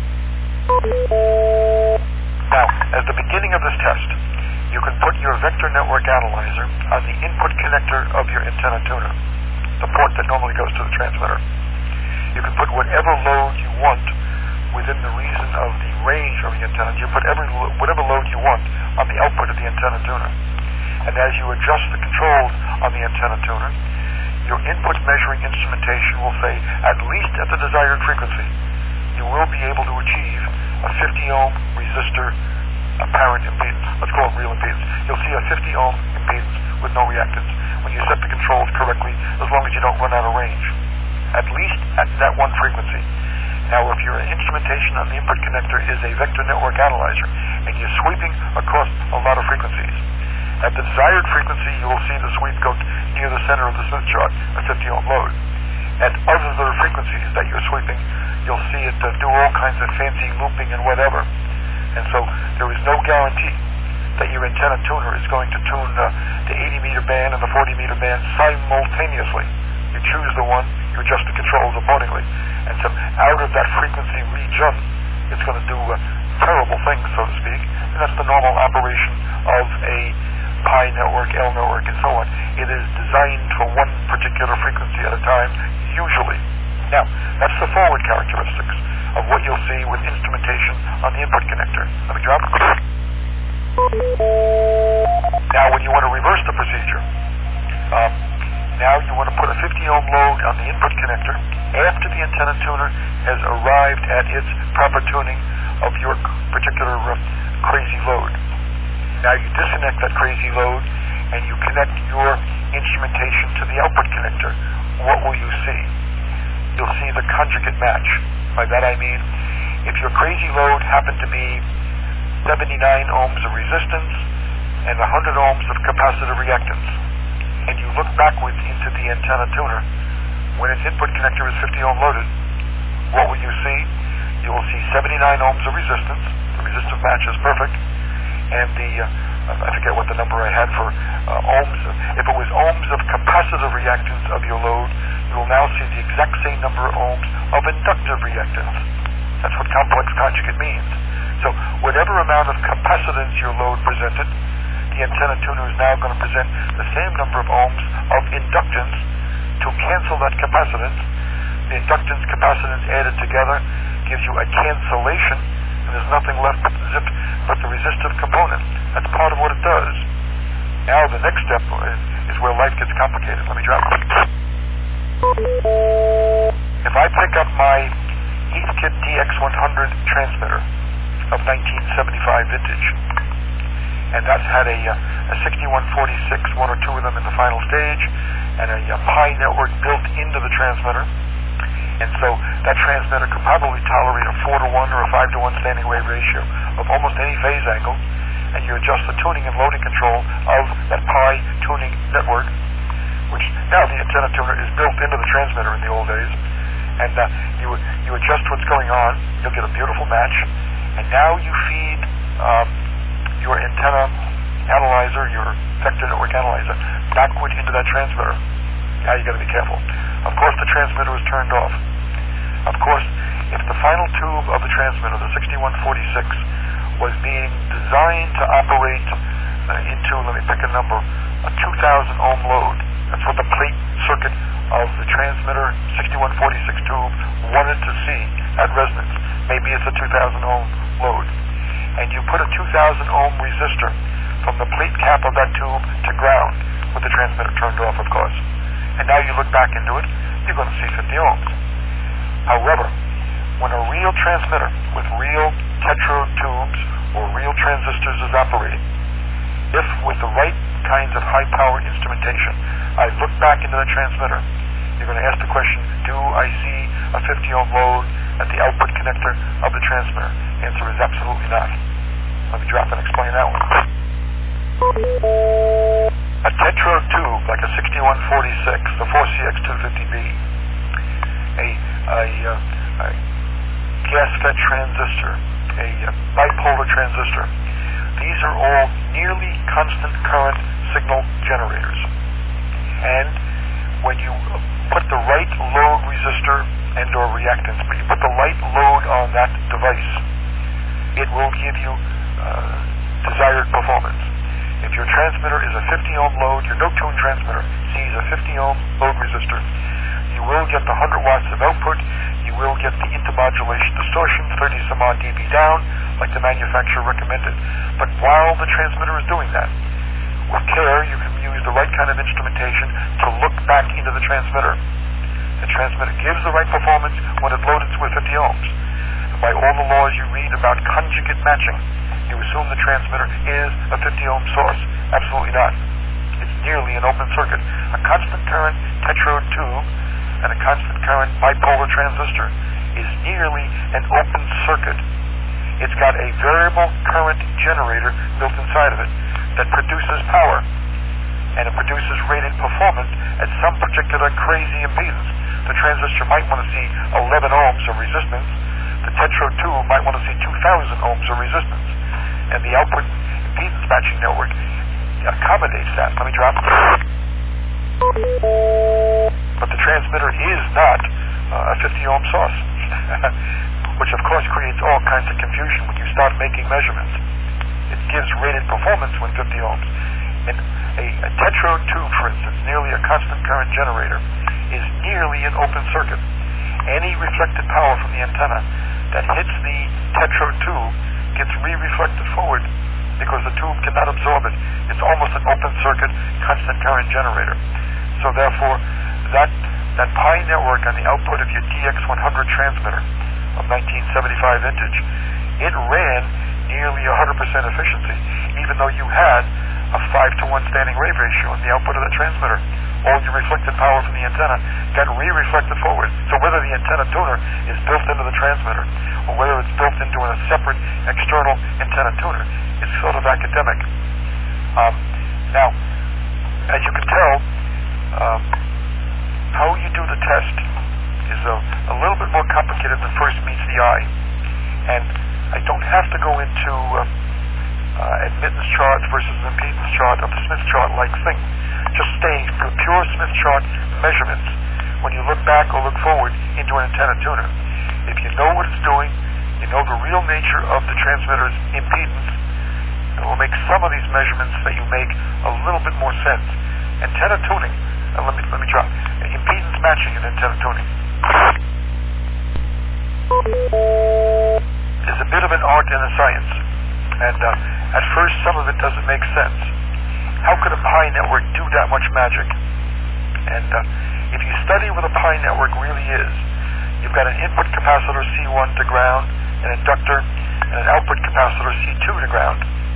Now, as the beginning of this test, you can put your vector network analyzer on the input connector of your antenna tuner, the port that normally goes to the transmitter. You can put whatever load you want within the reason of the range of the antenna. You put every whatever load you want on the output of the antenna tuner. And as you adjust the controls on the antenna tuner, your input measuring instrumentation will say, at least at the desired frequency, you will be able to achieve a fifty ohm resistor apparent impedance. Let's call it real impedance. You'll see a fifty ohm impedance with no reactance when you set the controls correctly, as long as you don't run out of range. At least at that one frequency. Now, if your instrumentation on the input connector is a vector network analyzer, and you're sweeping across a lot of frequencies, at the desired frequency, you will see the sweep go near the center of the Smith chart, a fifty ohm load. at other frequencies that you're sweeping, you'll see it uh, do all kinds of fancy looping and whatever. And so there is no guarantee that your antenna tuner is going to tune uh, the eighty meter band and the forty meter band simultaneously. You choose the one, you adjust the controls accordingly. And so out of that frequency region, it's going to do uh, terrible things, so to speak. And that's the normal operation of a pi network, L network, and so on. It is designed for one particular frequency at a time, usually. Now, that's the forward characteristics of what you'll see with instrumentation on the input connector. Let me drop. Now, when you want to reverse the procedure, um, now you want to put a fifty ohm load on the input connector after the antenna tuner has arrived at its proper tuning of your particular uh, crazy load. Now you disconnect that crazy load and you connect your instrumentation to the output connector. What will you see? You'll see the conjugate match. By that I mean, if your crazy load happened to be seventy-nine ohms of resistance and one hundred ohms of capacitive reactance, and you look backwards into the antenna tuner, when its input connector is fifty ohm loaded, what will you see? You will see seventy-nine ohms of resistance. The resistive match is perfect. And the, uh, I forget what the number I had for uh, ohms. If it was ohms of capacitive reactance of your load, you will now see the exact same number of ohms of inductive reactance. That's what complex conjugate means. So whatever amount of capacitance your load presented, the antenna tuner is now going to present the same number of ohms of inductance to cancel that capacitance. The inductance capacitance added together gives you a cancellation, and there's nothing left but the zip, but the resistive component. That's part of what it does. Now the next step is where life gets complicated. Let me drop it. If I pick up my Heathkit D X one hundred transmitter of nineteen seventy-five vintage, and that's had a, a sixty-one forty-six, one or two of them in the final stage, and a, a pi network built into the transmitter. And so that transmitter could probably tolerate a four to one or a five to one standing wave ratio of almost any phase angle, and you adjust the tuning and loading control of that pi tuning network, which now the antenna tuner is built into the transmitter in the old days, and uh, you you adjust what's going on, you'll get a beautiful match, and now you feed um, your antenna analyzer, your vector network analyzer, backward into that transmitter. Now you got to be careful. Of course, the transmitter is turned off. Of course, if the final tube of the transmitter, the sixty-one forty-six, was being designed to operate uh, into, let me pick a number, a two thousand ohm load. That's what the plate circuit of the transmitter sixty-one forty-six tube wanted to see at resonance. Maybe it's a two thousand ohm load. And you put a two thousand ohm resistor from the plate cap of that tube to ground with the transmitter turned off, of course. And now you look back into it, you're going to see fifty ohms. However, when a real transmitter with real tetrode tubes or real transistors is operating, if with the right kinds of high power instrumentation, I look back into the transmitter, you're going to ask the question, do I see a fifty ohm load at the output connector of the transmitter? The answer is absolutely not. Let me drop and explain that one. A tetrode tube, like a sixty-one forty-six, the four C X two fifty B, a, a, uh, a gas-fed transistor, a uh, bipolar transistor, these are all nearly constant current signal generators. And when you put the right load resistor and or reactance, but you put the right load on that device, it will give you uh, desired performance. If your transmitter is a fifty ohm load, your no-tune transmitter sees a fifty ohm load resistor, you will get the one hundred watts of output, you will get the intermodulation distortion, thirty some odd dB down, like the manufacturer recommended. But while the transmitter is doing that, with care, you can use the right kind of instrumentation to look back into the transmitter. The transmitter gives the right performance when it loaded with fifty ohms. And by all the laws you read about conjugate matching, you assume the transmitter is a fifty ohm source. Absolutely not. It's nearly an open circuit. A constant current tetrode tube and a constant current bipolar transistor is nearly an open circuit. It's got a variable current generator built inside of it that produces power. and it produces rated performance at some particular crazy impedance. The transistor might want to see eleven ohms of resistance. The Tetro two might want to see two thousand ohms of resistance. And the output impedance matching network accommodates that. Let me drop it. But the transmitter is not uh, a fifty ohm source, which of course creates all kinds of confusion when you start making measurements. It gives rated performance when fifty ohms. And a, a Tetro two, for instance, nearly a constant current generator, is nearly an open circuit. Any reflected power from the antenna that hits the Tetro two gets re-reflected forward because the tube cannot absorb it. It's almost an open circuit constant current generator. So therefore, that that Pi network on the output of your D X one hundred transmitter of nineteen seventy-five vintage, it ran nearly one hundred percent efficiency, even though you had a five to one standing wave ratio in the output of the transmitter. All your reflected power from the antenna got re-reflected forward. So whether the antenna tuner is built into the transmitter or whether it's built into a separate external antenna tuner is sort of academic. Um, now, as you can tell, um, how you do the test is a, a little bit more complicated than first meets the eye. And I don't have to go into uh, uh, admittance charts versus impedance chart of the Smith chart-like thing. Just staying to pure Smith chart measurements when you look back or look forward into an antenna tuner. If you know what it's doing, you know the real nature of the transmitter's impedance, it will make some of these measurements that you make a little bit more sense. Antenna tuning, uh, let me let me drop, impedance matching in antenna tuning is a bit of an art and a science. And uh, at first some of it doesn't make sense. How could a Pi network do that much magic? And uh, if you study what a Pi network really is, you've got an input capacitor C one to ground, an inductor, and an output capacitor C two to ground.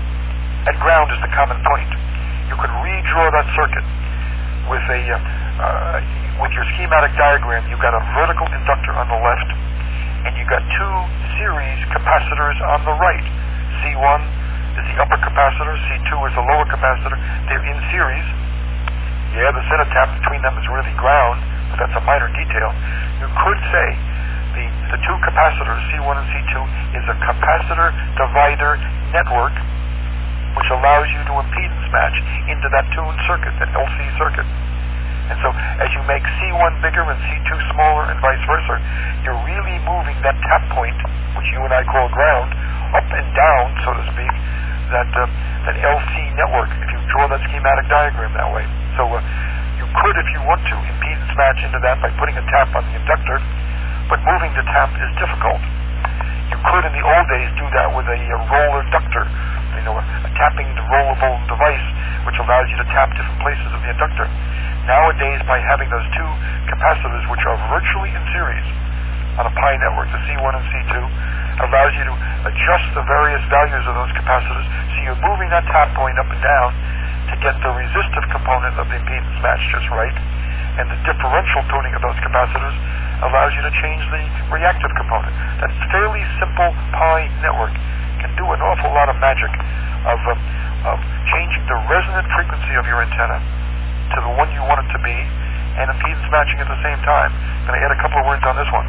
At ground is the common point. You could redraw that circuit with a uh, uh, with your schematic diagram. You've got a vertical inductor on the left, and you've got two series capacitors on the right. C one is the upper capacitor, C two is the lower capacitor. They're in series. Yeah, the center tap between them is really ground, but that's a minor detail. You could say the, the two capacitors, C one and C two, is a capacitor divider network which allows you to impedance match into that tuned circuit, that L C circuit. And so as you make C one bigger and C two smaller and vice versa, you're really moving that tap point, which you and I call ground, up and down, so to speak, that uh, that L C network, if you draw that schematic diagram that way. So uh, you could, if you want to, impedance match into that by putting a tap on the inductor, but moving the tap is difficult. You could, in the old days, do that with a, a roller ductor, you know, a, a tapping rollable device, which allows you to tap different places of the inductor. Nowadays, by having those two capacitors, which are virtually in series on a Pi network, the C one and C two, allows you to adjust the various values of those capacitors, so you're moving that tap point up and down to get the resistive component of the impedance match just right, and the differential tuning of those capacitors allows you to change the reactive component. That fairly simple Pi network can do an awful lot of magic of, uh, of changing the resonant frequency of your antenna to the one you want it to be, and impedance matching at the same time. I'm going to add a couple of words on this one.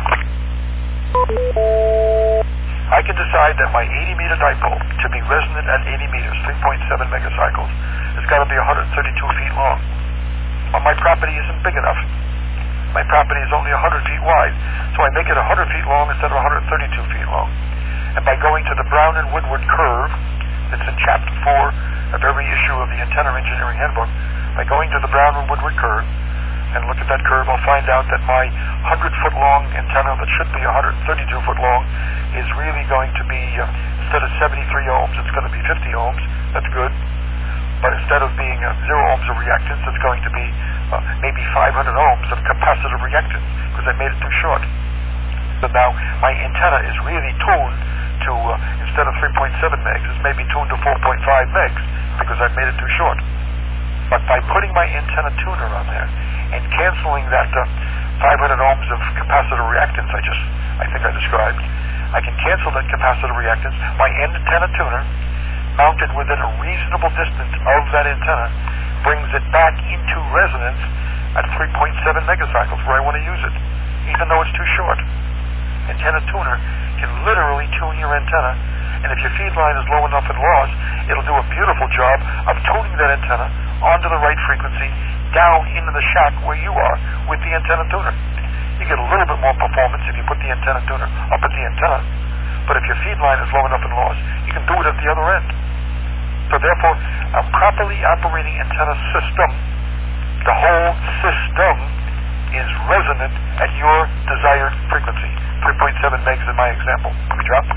I can decide that my eighty meter dipole to be resonant at eighty meters, three point seven megacycles, has got to be one hundred thirty-two feet long. But my property isn't big enough. My property is only one hundred feet wide, so I make it one hundred feet long instead of one hundred thirty-two feet long. And by going to the Brown and Woodward curve that's in chapter four of every issue of the Antenna Engineering Handbook, by going to the Brown and Woodward curve and look at that curve, I'll find out that my one hundred foot long antenna that should be one hundred thirty-two foot long is really going to be, uh, instead of seventy-three ohms, it's going to be fifty ohms. That's good. But instead of being uh, zero ohms of reactance, it's going to be uh, maybe five hundred ohms of capacitive reactance because I made it too short. So now my antenna is really tuned to, uh, instead of three point seven megs, it's maybe tuned to four point five megs because I've made it too short. But by putting my antenna tuner on there and canceling that uh, five hundred ohms of capacitor reactance I just, I think I described, I can cancel that capacitor reactance. My antenna tuner, mounted within a reasonable distance of that antenna, brings it back into resonance at three point seven megacycles where I want to use it, even though it's too short. Antenna tuner can literally tune your antenna, and if your feed line is low enough in loss, it'll do a beautiful job of tuning that antenna onto the right frequency down into the shack where you are with the antenna tuner. You get a little bit more performance if you put the antenna tuner up at the antenna, but if your feed line is low enough in loss, you can do it at the other end. So therefore, a properly operating antenna system, the whole system is resonant at your desired frequency. three point seven megs in my example. Good job.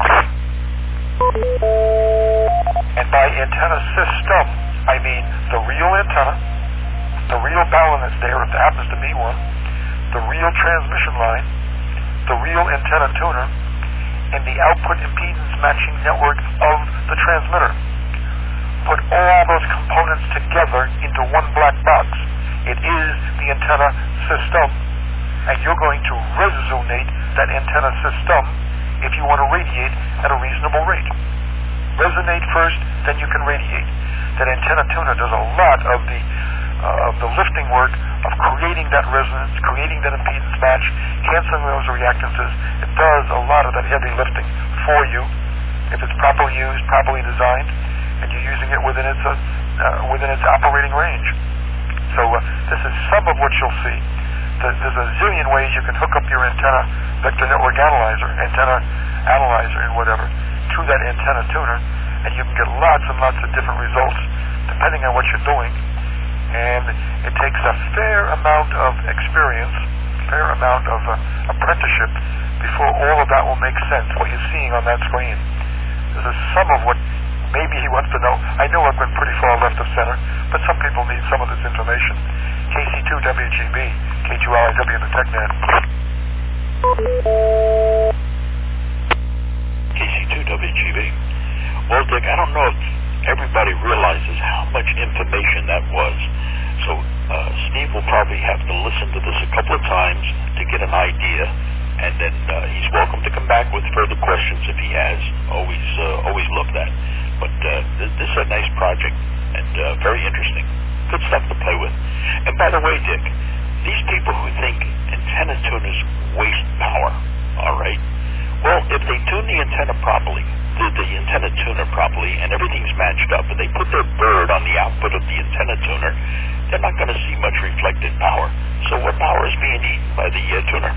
And by antenna system, I mean the real antenna, the real balun that's there, if there happens to be one, the real transmission line, the real antenna tuner, and the output impedance matching network of the transmitter. Put all those components together into one black box. It is the antenna system, and you're going to resonate that antenna system if you want to radiate at a reasonable rate. Resonate first, then you can radiate. That antenna tuner does a lot of the uh, of the lifting work of creating that resonance, creating that impedance match, canceling those reactances. It does a lot of that heavy lifting for you if it's properly used, properly designed, and you're using it within its uh, uh, within its operating range. So uh, this is some of what you'll see. There's a zillion ways you can hook up your antenna vector network analyzer, antenna analyzer, and whatever to that antenna tuner, and you can get lots and lots of different results depending on what you're doing. And it takes a fair amount of experience, fair amount of uh, apprenticeship before all of that will make sense, what you're seeing on that screen. This is some of what maybe he wants to know. I know I've been pretty far left of center, but some people need some of this information. K C two W G B, K two L I W in the TechNet. K C two W G B. Well, Dick, I don't know if everybody realizes how much information that was. So uh, Steve will probably have to listen to this a couple of times to get an idea, and then uh, he's welcome to come back with further questions if he has. Always, uh, always love that. But uh, th- this is a nice project and uh, very interesting. Good stuff to play with. And by the way, Dick, these people who think antenna tuners waste power, all right? Well, if they tune the antenna properly, the, the antenna tuner properly, and everything's matched up, and they put their bird on the output of the antenna tuner, they're not going to see much reflected power. So what power is being eaten by the uh, tuner?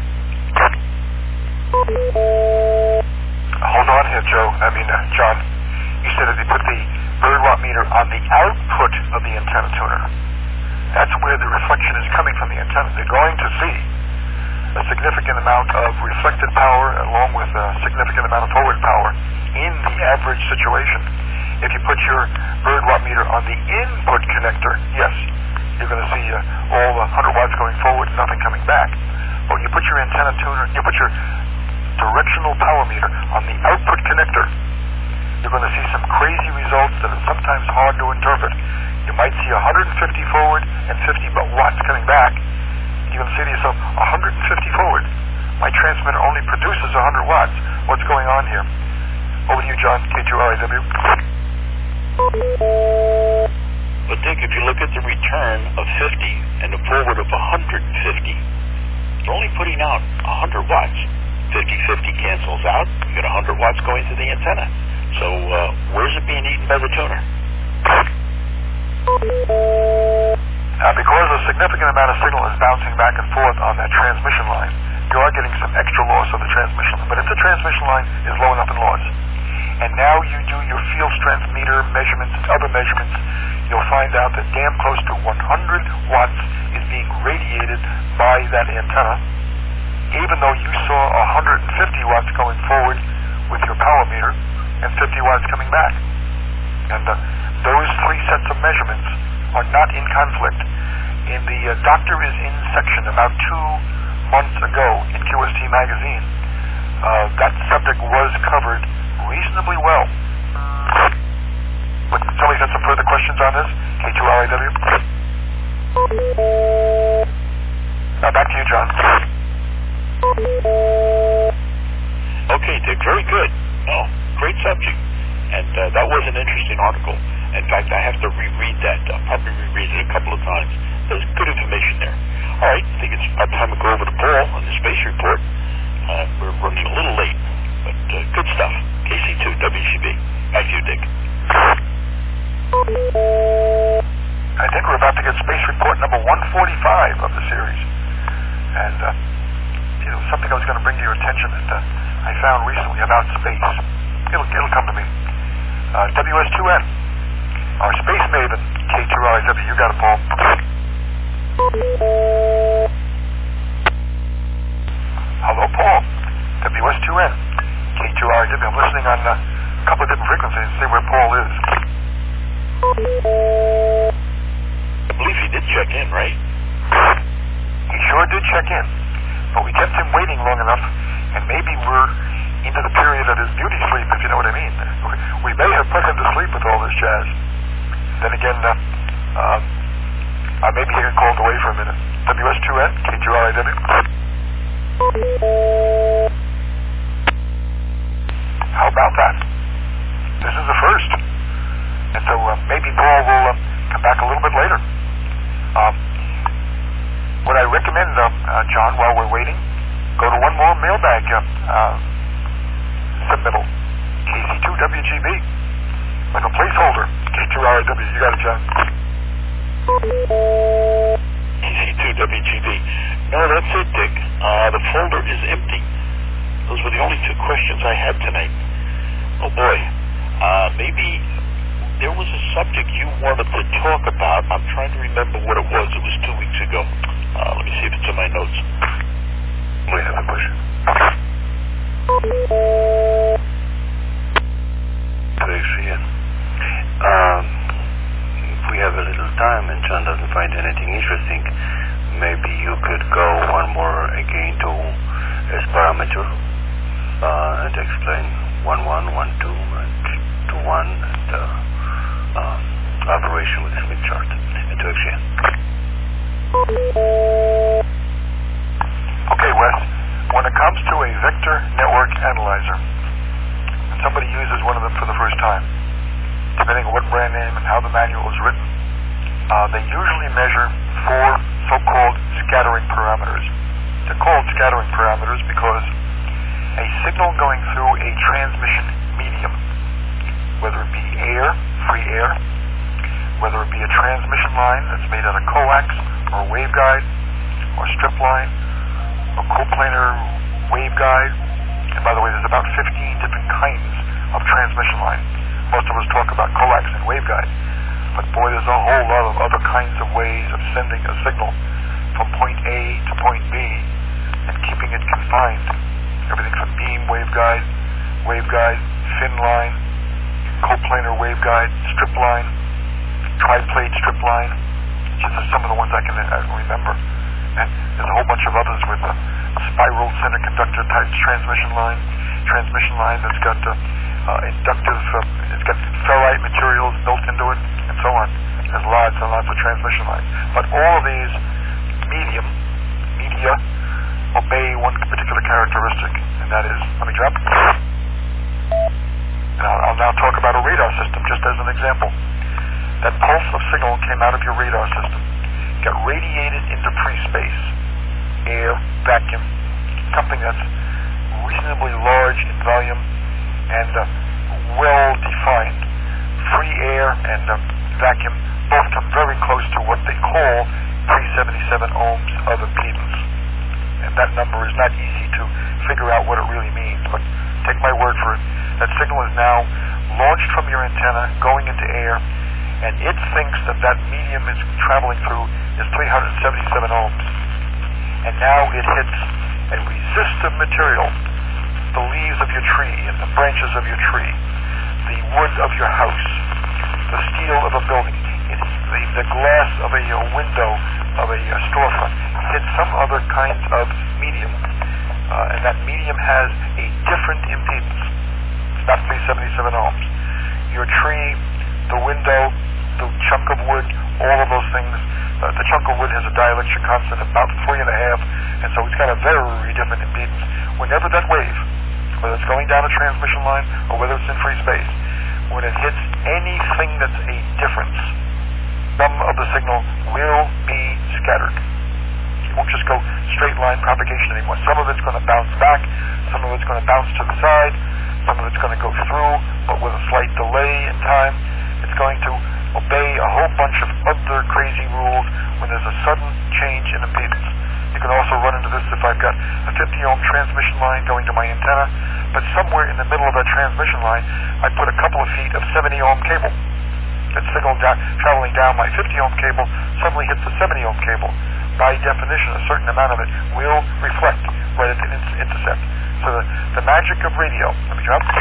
Hold on here, Joe. I mean, uh, John. You said if you put the bird watt meter on the output of the antenna tuner, that's where the reflection is coming from the antenna. They're going to see a significant amount of reflected power along with a significant amount of forward power in the average situation. If you put your bird watt meter on the input connector, yes, you're going to see uh, all the one hundred watts going forward and nothing coming back. But when you put your antenna tuner, you put your directional power meter on the output connector, you're going to see some crazy results that are sometimes hard to interpret. You might see one hundred fifty forward and fifty watts coming back. You're going to say to yourself, one hundred fifty forward. My transmitter only produces one hundred watts. What's going on here? Over to you, John, K two L I W. But Dick, if you look at the return of fifty and the forward of one hundred fifty, you're only putting out one hundred watts. fifty fifty cancels out. You get one hundred watts going to the antenna. So uh, where's it being eaten by the tuner? Uh, because a significant amount of signal is bouncing back and forth on that transmission line, you are getting some extra loss of the transmission line. But if the transmission line is low enough in loss, and now you do your field strength meter measurements and other measurements, you'll find out that damn close to one hundred watts is being radiated by that antenna, even though you saw one hundred fifty watts going forward with your power meter and fifty watts coming back. And uh, those three sets of measurements are not in conflict. In the uh, Doctor is In section about two months ago in Q S T magazine, uh, that subject was covered reasonably well. But somebody's got some further questions on this? K two L I W? Now back to you, John. Okay, Dick, very good. Oh, great subject. And uh, that was an interesting article. In fact, I have to reread that. I'll probably reread it a couple of times. There's good information there. All right, I think it's about time to go over to Paul on the space report. Uh, we're running a little late, but uh, good stuff. K C two W G B. Back to you, Dick. I think we're about to get space report number one forty-five of the series. And, uh, you know, something I was going to bring to your attention that uh, I found recently about space. It'll, it'll come to me. Uh, W S two N, our space maven, K two R W. You got it, Paul. Hello, Paul. W S two N, K two R W. I'm listening on uh, a couple of different frequencies to see where Paul is. I believe he did check in, right? He sure did check in, but we kept him waiting long enough, and maybe we're into the period of his beauty sleep, if you know what I mean. We may have put him to sleep with all this jazz. Then again, uh, uh, I may be getting called away for a minute. W S two N, K two R W. How about that? This is the first. And so uh, maybe Paul will uh, come back a little bit later. Um, what I recommend, uh, uh, John, while we're waiting, go to one more mailbag uh, uh, submittal. K C two W G B. Like a placeholder. K two R W. You got it, John. K C two W G B. No, that's it, Dick. Uh, the folder is empty. Those were the only two questions I had tonight. Oh, boy. Uh, maybe there was a subject you wanted to talk about. I'm trying to remember what it was. It was two weeks ago. Uh, let me see if it's in my notes. Wait, have a question. Ian. Um, if we have a little time and John doesn't find anything interesting, maybe you could go one more again to S parameter uh, and explain one one, one two, and two one, and uh, uh, operation with the Smith chart into X N. Okay, Wes. When it comes to a vector network analyzer, and somebody uses one of them for the first time, depending on what brand name and how the manual is written, uh, they usually measure four so-called scattering parameters. They're called scattering parameters because a signal going through a transmission medium, whether it be air, free air, whether it be a transmission line that's made out of coax or waveguide or strip line or coplanar waveguide, and by the way, there's about fifteen different kinds of transmission line. Most of us talk about coax and waveguide, but boy, there's a whole lot of other kinds of ways of sending a signal from point A to point B and keeping it confined. Everything from beam waveguide, waveguide, fin line, coplanar waveguide, strip line, tri-plate strip line. Just are some of the ones I can uh, remember. And there's a whole bunch of others with a spiral center conductor type transmission line, transmission line that's got uh, uh, inductive, uh, it's got ferrite materials built into it, and so on. There's lots and lots of transmission lines. But all of these medium, media, obey one particular characteristic, and that is, let me drop. And I'll, I'll now talk about a radar system, just as an example. That pulse of signal came out of your radar system, got radiated into free space, air, vacuum, something that's reasonably large in volume and uh, well-defined. Free air and uh, vacuum both come very close to what they call three seventy-seven ohms of impedance. And that number is not easy to figure out what it really means, but take my word for it. That signal is now launched from your antenna, going into air, and it thinks that that medium it's traveling through is three seventy-seven ohms. And now it hits a resistive material, the leaves of your tree and the branches of your tree, the wood of your house, the steel of a building, it's the, the glass of a, a window of a, a storefront. It hits some other kind of medium, uh, and that medium has a different impedance. It's not three seventy-seven ohms. Your tree, the window, the chunk of wood, all of those things. Uh, the chunk of wood has a dielectric constant of about three and a half, and so it's got a very different impedance. Whenever that wave, whether it's going down a transmission line or whether it's in free space, when it hits anything that's a difference, some of the signal will be scattered. It won't just go straight line propagation anymore. Some of it's going to bounce back, some of it's going to bounce to the side, some of it's going to go through, but with a slight delay in time. It's going to obey a whole bunch of other crazy rules when there's a sudden change in impedance. You can also run into this if I've got a fifty ohm transmission line going to my antenna, but somewhere in the middle of that transmission line, I put a couple of feet of seventy ohm cable. That signal down, traveling down my fifty ohm cable suddenly hits the seventy ohm cable. By definition, a certain amount of it will reflect right at the in- intercept. So the, the magic of radio, let me drop,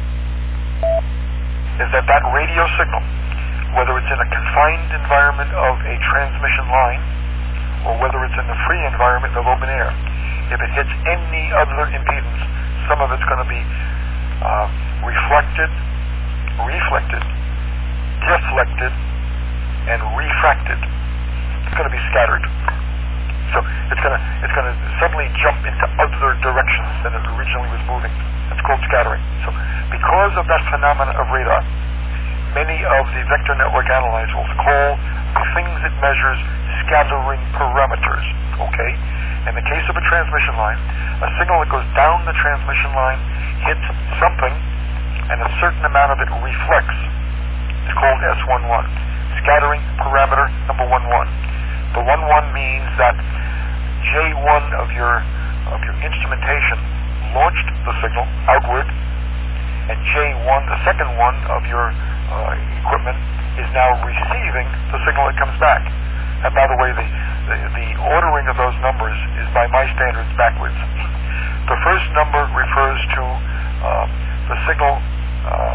is that that radio signal, whether it's in a confined environment of a transmission line or whether it's in the free environment of open air, if it hits any other impedance, some of it's going to be uh, reflected, reflected, deflected, and refracted. It's going to be scattered. So it's going to it's going to suddenly jump into other directions than it originally was moving. It's called scattering. So because of that phenomena of radar, many of the vector network analyzers call the things it measures scattering parameters. Okay? In the case of a transmission line, a signal that goes down the transmission line hits something, and a certain amount of it reflects. It's called S eleven. Scattering parameter number one one. The one one means that J one of your of your instrumentation launched the signal outward, and J one, the second one of your uh, equipment, is now receiving the signal that comes back. And by the way, the, the, the ordering of those numbers is by my standards backwards. The first number refers to uh, the signal uh,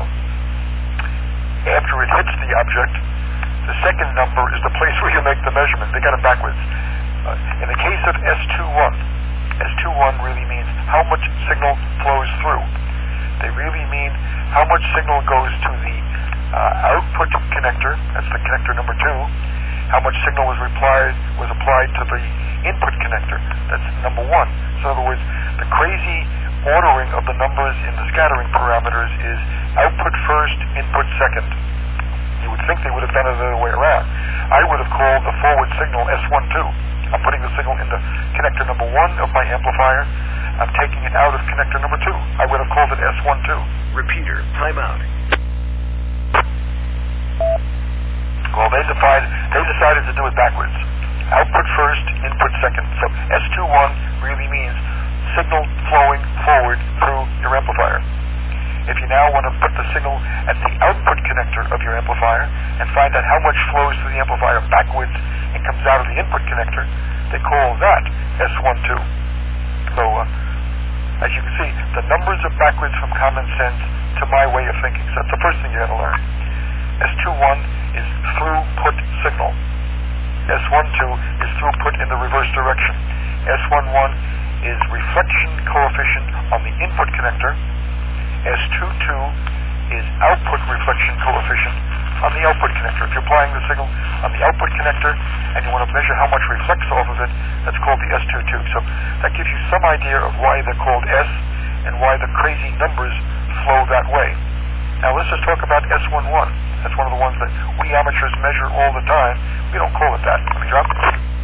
after it hits the object. The second number is the place where you make the measurement. They got it backwards. Uh, in the case of S twenty-one, S twenty-one really means how much signal flows through. They really mean how much signal goes to the uh, output connector, that's the connector number two, how much signal was applied, was applied to the input connector, that's number one. So in other words, the crazy ordering of the numbers in the scattering parameters is output first, input second. You would think they would have done it the other way around. I would have called the forward signal S twelve. I'm putting the signal into connector number one of my amplifier. I'm taking it out of connector number two. I would have called it S twelve. Repeater, timeout. Well, they decided, they decided to do it backwards. Output first, input second. So S twenty-one really means signal flowing forward through your amplifier. If you now want to put the signal at the output connector of your amplifier and find out how much flows through the amplifier backwards and comes out of the input connector, they call that S twelve. So, uh, as you can see, the numbers are backwards from common sense to my way of thinking. So that's the first thing you got to learn. S twenty-one is throughput signal. S twelve is throughput in the reverse direction. S eleven is reflection coefficient on the input connector. S twenty-two is output reflection coefficient on the output connector. If you're applying the signal on the output connector and you want to measure how much reflects off of it, that's called the S twenty-two. So that gives you some idea of why they're called S and why the crazy numbers flow that way. Now let's just talk about S eleven. That's one of the ones that we amateurs measure all the time. We don't call it that. Let me drop.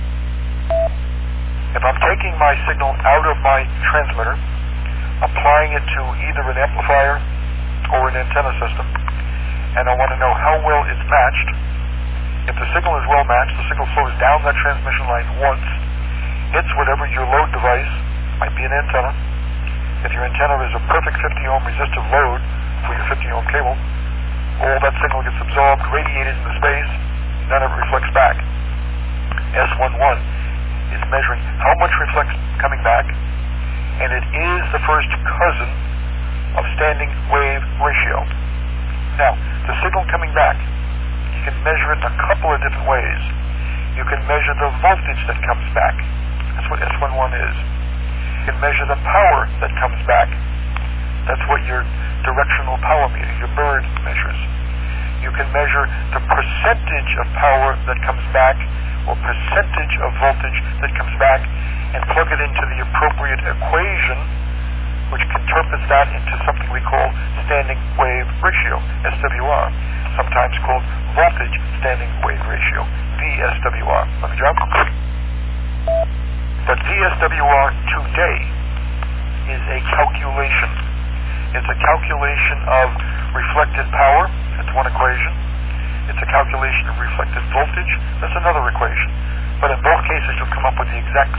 If I'm taking my signal out of my transmitter, applying it to either an amplifier or an antenna system, and I want to know how well it's matched. If the signal is well matched, the signal flows down that transmission line once, hits whatever your load device, might be an antenna. If your antenna is a perfect fifty ohm resistive load for your fifty ohm cable, all that signal gets absorbed, radiated into space, none of it reflects back. S eleven is measuring how much reflects coming back, and it is the first cousin of standing wave ratio. Now, the signal coming back, you can measure it in a couple of different ways. You can measure the voltage that comes back. That's what S eleven is. You can measure the power that comes back. That's what your directional power meter, your bird, measures. You can measure the percentage of power that comes back or percentage of voltage that comes back and plug it into the appropriate equation, which interprets that into something we call standing wave ratio, S W R. sometimes called voltage standing wave ratio, V S W R. Let me drop. But V S W R today is a calculation. It's a calculation of reflected power. That's one equation. It's a calculation of reflected voltage. That's another equation. But in both cases, you'll come up with the exact